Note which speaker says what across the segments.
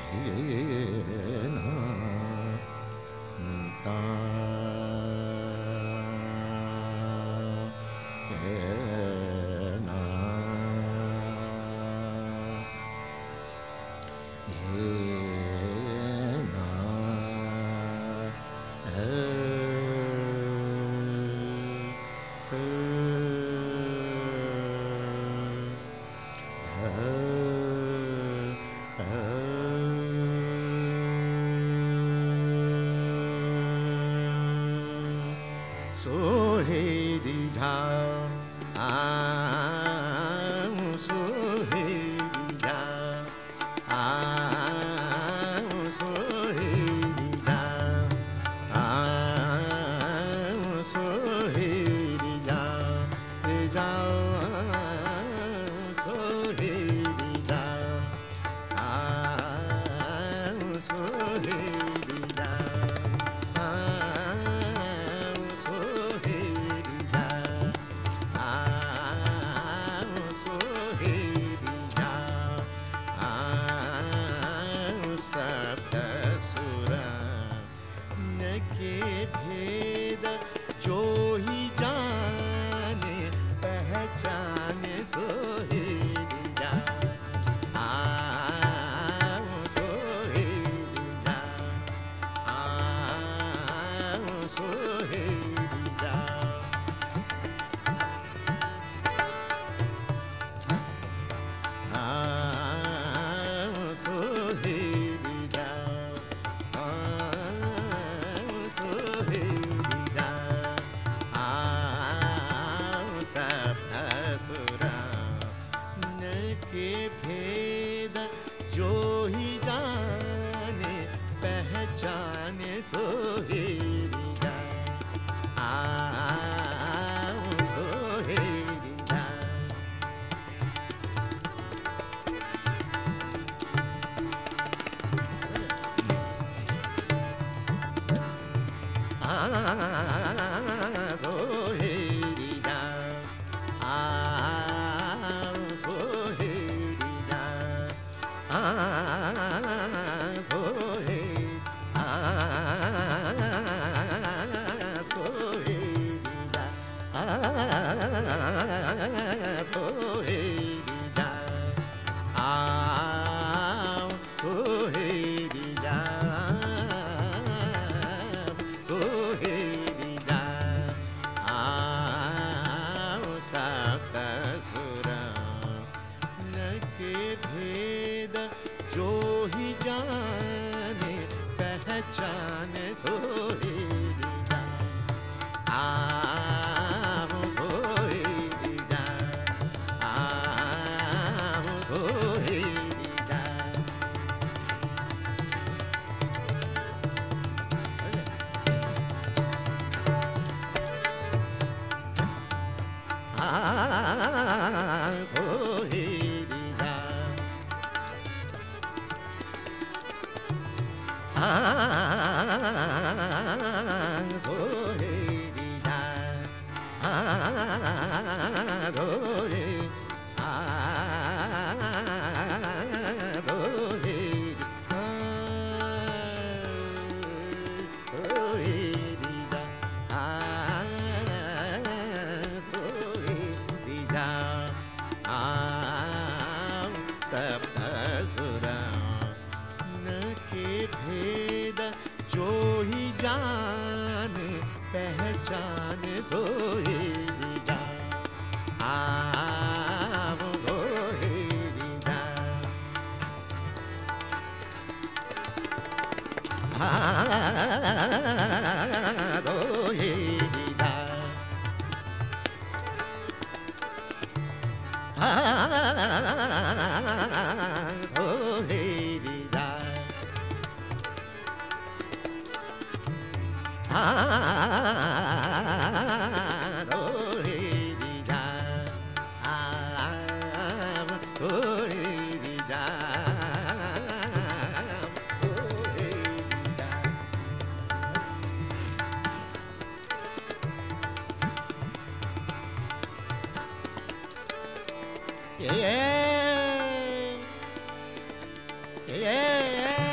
Speaker 1: yeah, yeah, yeah.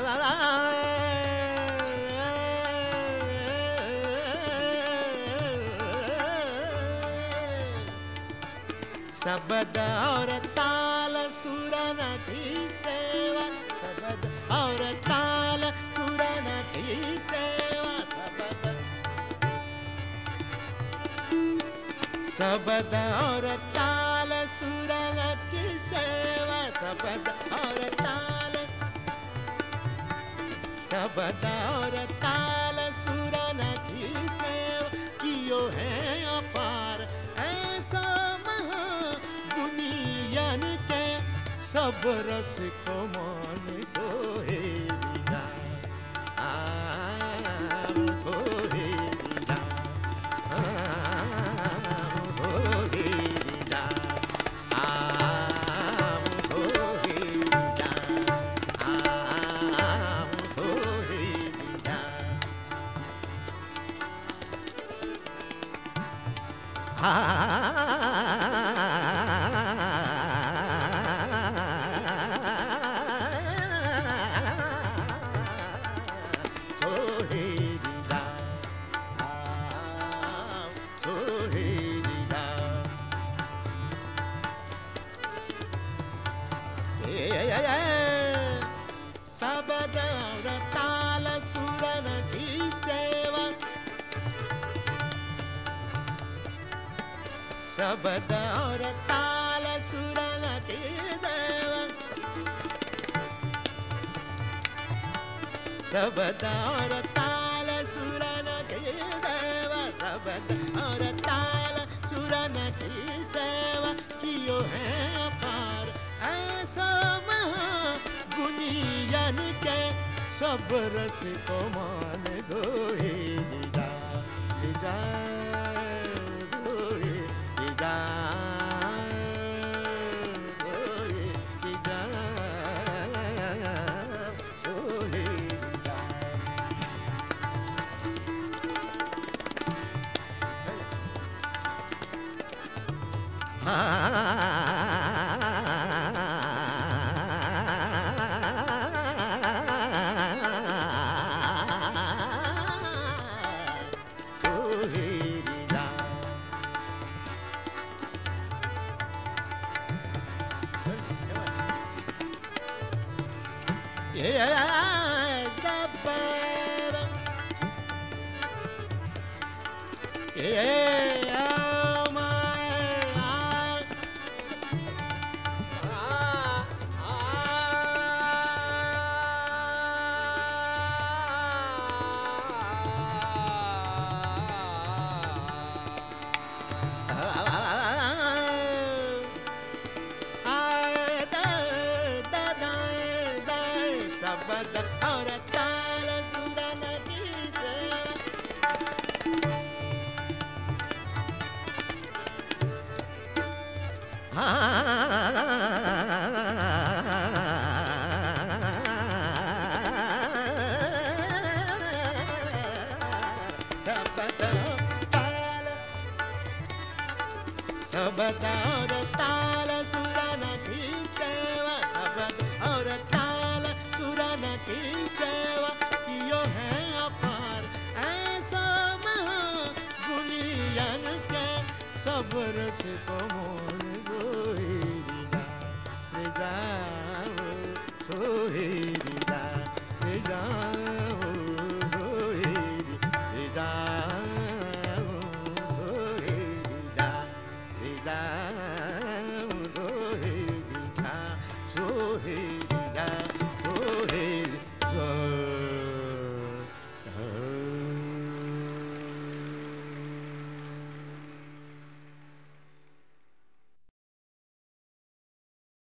Speaker 1: शब्द और ताल सुरन की सेवा, शब्द और ताल सुरन की सेवा, शब्द और ताल सुरन की सेवा, शब्द और ताल, शब्द और ताल सुरन की सेवा कियो है अपार ऐसा गुनियन के सब रस को मन सोहे लीला, सोहे लीला, सोहे लीला, सोहे लीला, सोहे लीला। शब्द और ताल सुरन की सेवा, शब्द और ताल सुरन की सेवा, शब्द और ताल सुरन की सेवा, शब्द और ताल सुरन की सेवा कियो है अपार ऐसा गुनियन के सब रस को मान सोहे लीला, लीला, सोहे लीला, सोहे लीला, सोहे लीला। शब्द और ताल सुरन की शब्द और ताल सुरन की सेवा, शब्द और ताल सुरन की सेवा कियो है अपार ऐसा गुनियन के सब रस को मोन सोहे लीला, ले जाओ सोहे लीला, ले जाओ सोहे लीला, ले जाओ सोहे लीला, लीला।